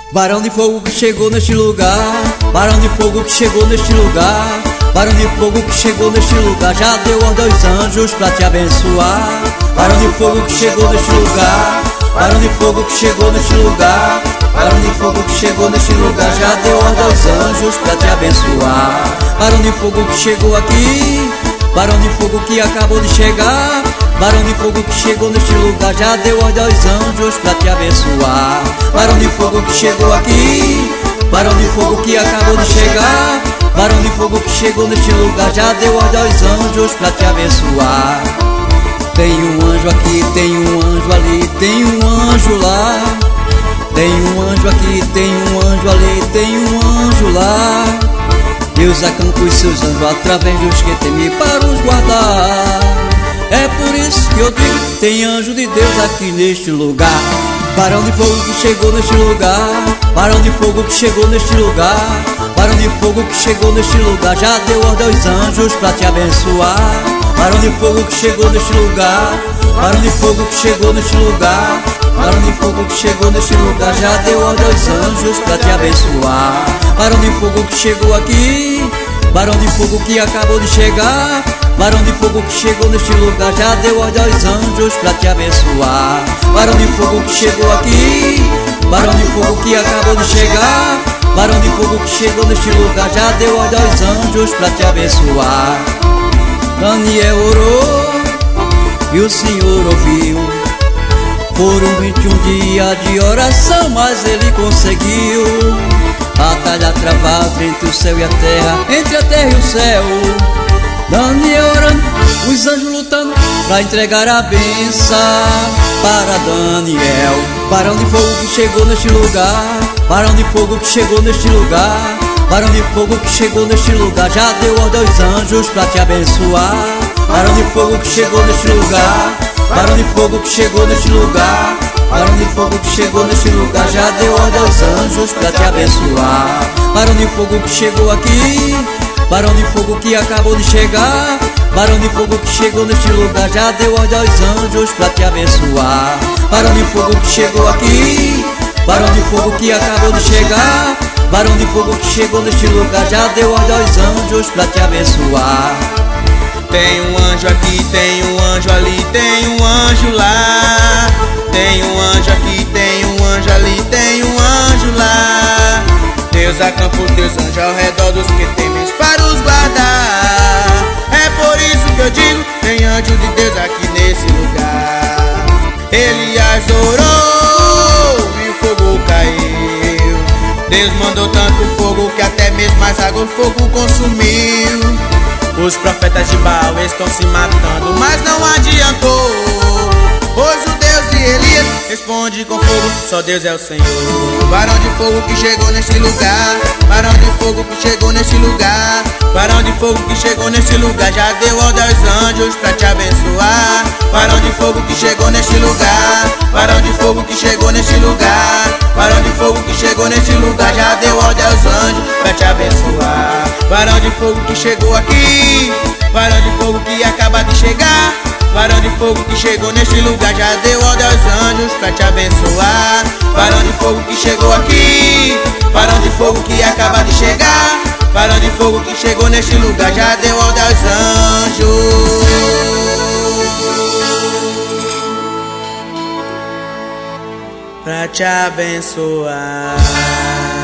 Barão de fogo que chegou neste lugar, barão de fogo que chegou neste lugar, barão de fogo que chegou neste lugar, já deu ordem aos anjos pra te abençoar. Barão de fogo que chegou neste lugar, barão de fogo que chegou neste lugar, barão de fogo que chegou neste lugar, já deu ordem aos anjos pra te abençoar. Barão de fogo que chegou aqui, barão de fogo que acabou de chegar, barão de fogo que chegou neste lugar, já deu ordem aos anjos pra te abençoar. Barão de fogo que chegou aqui, barão de fogo que acabou de chegar, barão de fogo que chegou neste lugar, já deu ordem aos anjos pra te abençoar. Tem um anjo aqui, tem um anjo ali, tem um anjo lá. Tem um anjo aqui, tem um anjo ali, tem um anjo lá. Deus acampa os seus anjos através dos que temem para os guardar. É por isso que eu digo, tem anjo de Deus aqui neste lugar. Barão de fogo que chegou neste lugar, barão de fogo que chegou neste lugar, barão de fogo que chegou neste lugar, já deu ordem aos anjos pra te abençoar. Barão de fogo que chegou neste lugar, barão de fogo que chegou neste lugar, barão de fogo que chegou neste lugar, já deu ordem aos anjos pra te abençoar. Barão de fogo que chegou aqui, barão de fogo que acabou de chegar, barão de fogo que chegou neste lugar, já deu ordem aos anjos pra te abençoar. Barão de fogo que chegou aqui, barão de fogo que acabou de chegar, barão de fogo que chegou neste lugar, já deu ordem aos anjos pra te abençoar. Daniel orou e o Senhor ouviu. Foram 21 dias de oração, mas ele conseguiu. Batalha travada entre o céu e a terra, entre a terra e o céu. Daniel orando, os anjos lutando pra entregar a benção para Daniel. Barão de fogo que chegou neste lugar, barão de fogo que chegou neste lugar, barão de fogo que chegou neste lugar, já deu ordem aos anjos pra te abençoar. Barão de fogo que chegou neste lugar, barão de fogo que chegou neste lugar, barão de fogo que chegou neste lugar, já deu ordem aos anjos pra te abençoar. Barão de fogo que chegou aqui, barão de fogo que acabou de chegar, barão de fogo que chegou neste lugar, já deu ordem aos anjos pra te abençoar. Barão de fogo que chegou aqui, barão de fogo que acabou de chegar, barão de fogo que chegou neste lugar, já deu ordem aos anjos pra te abençoar. Tem um anjo aqui, tem um anjo ali, tem um anjo lá. Tem um anjo aqui, tem um anjo ali, tem um anjo lá. Deus acampa os teus anjos ao redor dos que temem para os guardar. É por isso que eu digo, tem anjo de Deus aqui nesse lugar. Elias orou e o fogo caiu. Deus mandou tanto fogo que até mesmo as águas do fogo consumiu. Os profetas de Baal estão se matando, mas não adiantou, pois o Deus de Elias responde com fogo, só Deus é o Senhor. Barão de fogo que chegou neste lugar, barão de fogo que chegou neste lugar, barão de fogo que chegou neste lugar, já deu ordem aos anjos pra te abençoar. Barão de fogo que chegou neste lugar, barão de fogo que chegou neste lugar, barão de fogo que chegou neste lugar, já deu ordem aos anjos pra te abençoar. Barão de fogo que chegou aqui, barão de fogo que acaba de chegar, barão de fogo que chegou neste lugar, já deu ordem aos anjos pra te abençoar. Barão de fogo que chegou aqui, barão de fogo que acaba de chegar, barão de fogo que chegou neste lugar, já deu ordem aos anjos pra te abençoar.